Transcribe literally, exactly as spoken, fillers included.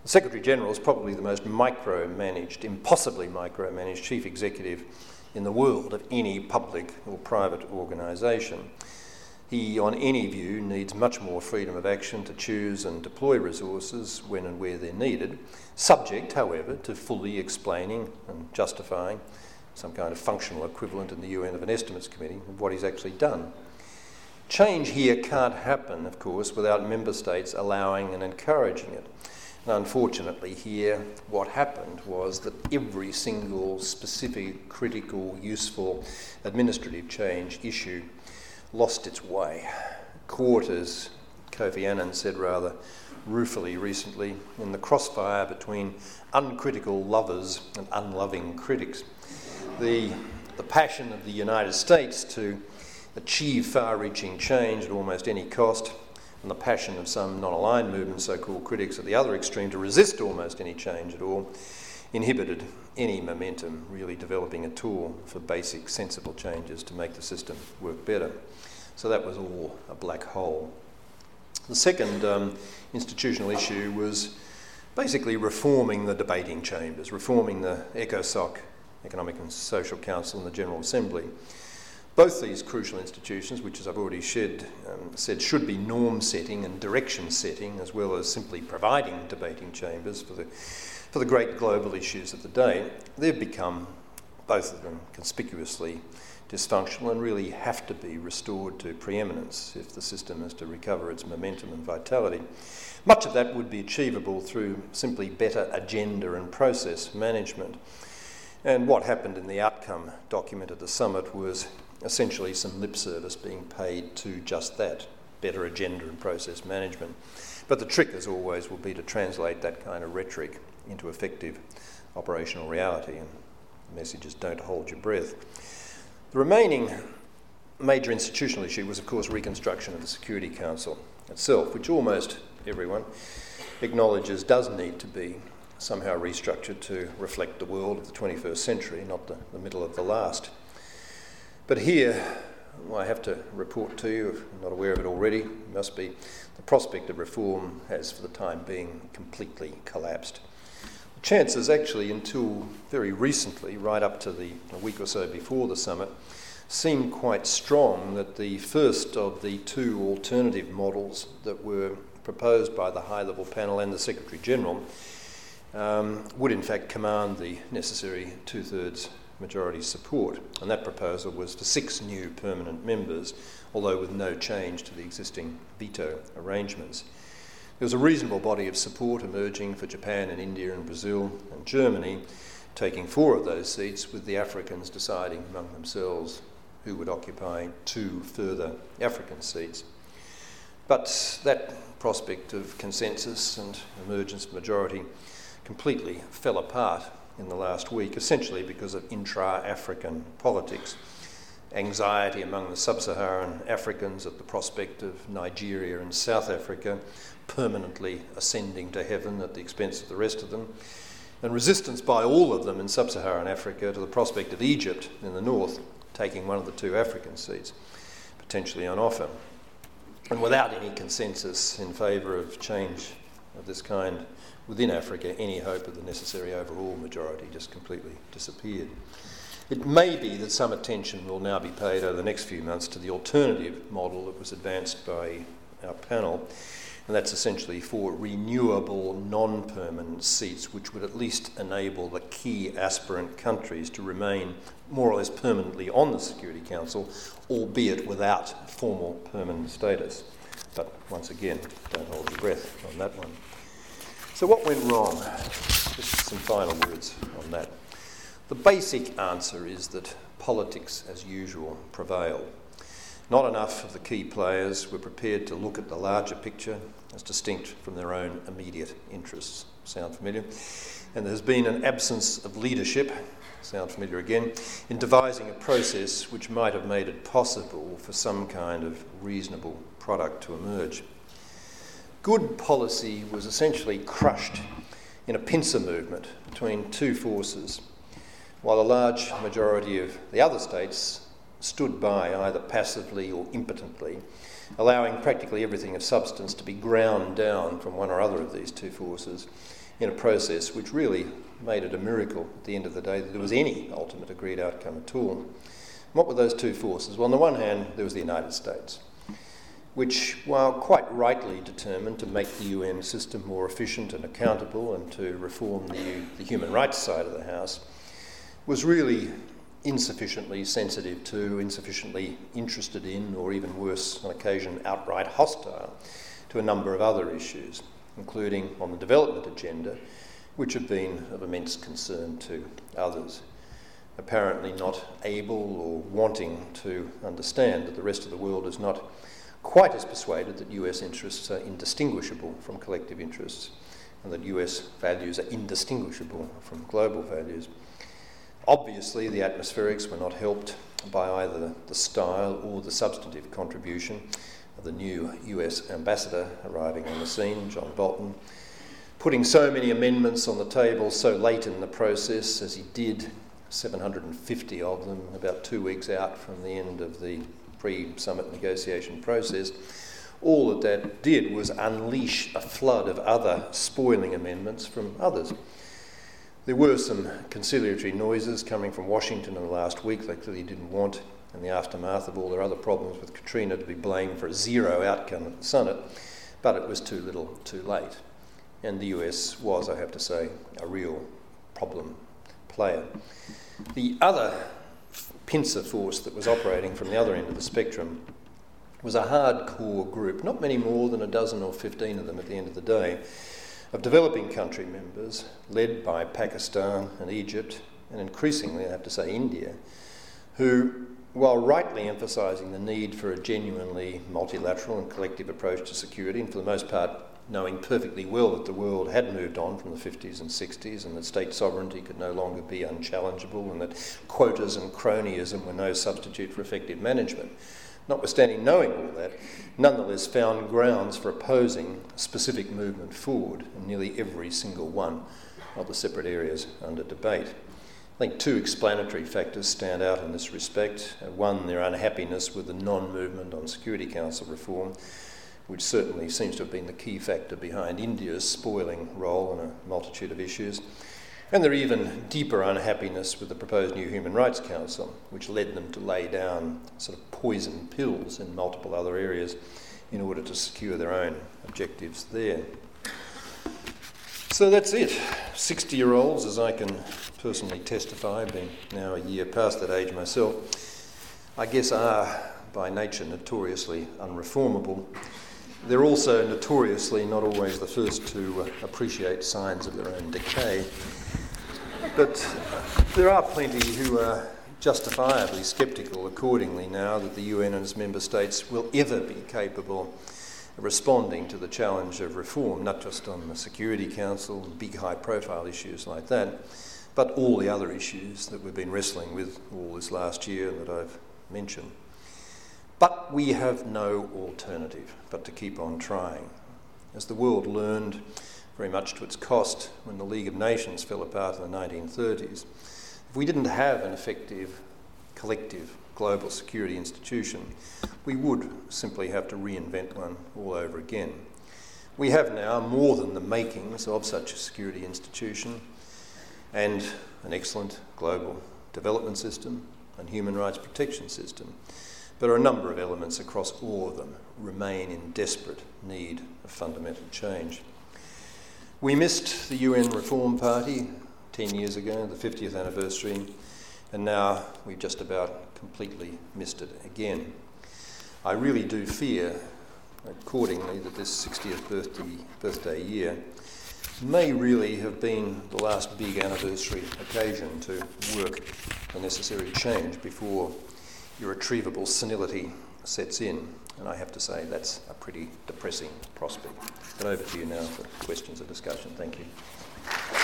The Secretary-General is probably the most micromanaged, impossibly micromanaged chief executive in the world of any public or private organisation. He, on any view, needs much more freedom of action to choose and deploy resources when and where they're needed, subject, however, to fully explaining and justifying some kind of functional equivalent in the U N of an estimates committee of what he's actually done. Change here can't happen, of course, without member states allowing and encouraging it. And unfortunately here, what happened was that every single specific, critical, useful administrative change issue lost its way. Caught, as Kofi Annan said rather ruefully recently, in the crossfire between uncritical lovers and unloving critics. The, the passion of the United States to achieve far-reaching change at almost any cost, and the passion of some non-aligned movements, so-called critics at the other extreme, to resist almost any change at all, inhibited any momentum really developing a tool for basic sensible changes to make the system work better. So that was all a black hole. The second um, institutional issue was basically reforming the debating chambers, reforming the ECOSOC, Economic and Social Council, and the General Assembly. Both these crucial institutions, which, as I've already said, um, said should be norm setting and direction setting, as well as simply providing debating chambers for the, for the great global issues of the day, they've become, both of them, conspicuously dysfunctional and really have to be restored to preeminence if the system is to recover its momentum and vitality. Much of that would be achievable through simply better agenda and process management. And what happened in the outcome document at the summit was essentially some lip service being paid to just that, better agenda and process management. But the trick, as always, will be to translate that kind of rhetoric into effective operational reality, and the messages don't hold your breath. The remaining major institutional issue was, of course, reconstruction of the Security Council itself, which almost everyone acknowledges does need to be somehow restructured to reflect the world of the twenty-first century, not the, the middle of the last. But here, well, I have to report to you, if you're not aware of it already, it must be the prospect of reform has, for the time being, completely collapsed. The chances actually, until very recently, right up to the a week or so before the summit, seemed quite strong that the first of the two alternative models that were proposed by the high-level panel and the Secretary-General um, would in fact command the necessary two-thirds majority support. And that proposal was for six new permanent members, although with no change to the existing veto arrangements. There was a reasonable body of support emerging for Japan and India and Brazil and Germany, taking four of those seats, with the Africans deciding among themselves who would occupy two further African seats. But that prospect of consensus and emergence of majority completely fell apart in the last week, essentially because of intra-African politics, anxiety among the sub-Saharan Africans at the prospect of Nigeria and South Africa permanently ascending to heaven at the expense of the rest of them, and resistance by all of them in sub-Saharan Africa to the prospect of Egypt in the north taking one of the two African seats, potentially on offer. And without any consensus in favour of change of this kind within Africa, any hope of the necessary overall majority just completely disappeared. It may be that some attention will now be paid over the next few months to the alternative model that was advanced by our panel, and that's essentially for renewable non-permanent seats, which would at least enable the key aspirant countries to remain more or less permanently on the Security Council, albeit without formal permanent status. But once again, don't hold your breath on that one. So what went wrong? Just some final words on that. The basic answer is that politics, as usual, prevailed. Not enough of the key players were prepared to look at the larger picture as distinct from their own immediate interests. Sound familiar? And there's been an absence of leadership, sound familiar again, in devising a process which might have made it possible for some kind of reasonable product to emerge. Good policy was essentially crushed in a pincer movement between two forces, while a large majority of the other states stood by either passively or impotently allowing practically everything of substance to be ground down from one or other of these two forces in a process which really made it a miracle at the end of the day that there was any ultimate agreed outcome at all. What were those two forces? Well, on the one hand, there was the United States, which, while quite rightly determined to make the U N system more efficient and accountable and to reform the, the human rights side of the House, was really insufficiently sensitive to, insufficiently interested in, or even worse, on occasion, outright hostile to a number of other issues, including on the development agenda, which have been of immense concern to others, apparently not able or wanting to understand that the rest of the world is not quite as persuaded that U S interests are indistinguishable from collective interests and that U S values are indistinguishable from global values. Obviously, the atmospherics were not helped by either the style or the substantive contribution of the new U S ambassador arriving on the scene, John Bolton, putting so many amendments on the table so late in the process as he did, seven hundred fifty of them, about two weeks out from the end of the pre-summit negotiation process. All that that did was unleash a flood of other spoiling amendments from others. There were some conciliatory noises coming from Washington in the last week. They clearly didn't want, in the aftermath of all their other problems with Katrina, to be blamed for a zero outcome at the summit, but it was too little, too late. And the U S was, I have to say, a real problem player. The other pincer force that was operating from the other end of the spectrum was a hardcore group, not many more than a dozen or fifteen of them at the end of the day, of developing country members led by Pakistan and Egypt, and increasingly, I have to say, India, who, while rightly emphasising the need for a genuinely multilateral and collective approach to security, and for the most part knowing perfectly well that the world had moved on from the fifties and sixties and that state sovereignty could no longer be unchallengeable and that quotas and cronyism were no substitute for effective management, notwithstanding knowing all that, nonetheless found grounds for opposing specific movement forward in nearly every single one of the separate areas under debate. I think two explanatory factors stand out in this respect. One, their unhappiness with the non-movement on Security Council reform, which certainly seems to have been the key factor behind India's spoiling role in a multitude of issues. And their even deeper unhappiness with the proposed new Human Rights Council, which led them to lay down sort of poison pills in multiple other areas in order to secure their own objectives there. So that's it. sixty-year-olds, as I can personally testify, being now a year past that age myself, I guess are by nature notoriously unreformable. They're also notoriously not always the first to uh, appreciate signs of their own decay. But uh, there are plenty who are justifiably sceptical accordingly now that the U N and its member states will ever be capable of responding to the challenge of reform, not just on the Security Council, big high-profile issues like that, but all the other issues that we've been wrestling with all this last year and that I've mentioned. But we have no alternative but to keep on trying. As the world learned, very much to its cost, when the League of Nations fell apart in the nineteen thirties, if we didn't have an effective, collective, global security institution, we would simply have to reinvent one all over again. We have now more than the makings of such a security institution and an excellent global development system and human rights protection system. But a number of elements across all of them remain in desperate need of fundamental change. We missed the U N Reform Party ten years ago, the fiftieth anniversary, and now we've just about completely missed it again. I really do fear, accordingly, that this sixtieth birthday, birthday year may really have been the last big anniversary occasion to work the necessary change before irretrievable senility sets in, and I have to say that's a pretty depressing prospect. But over to you now for questions and discussion. Thank you.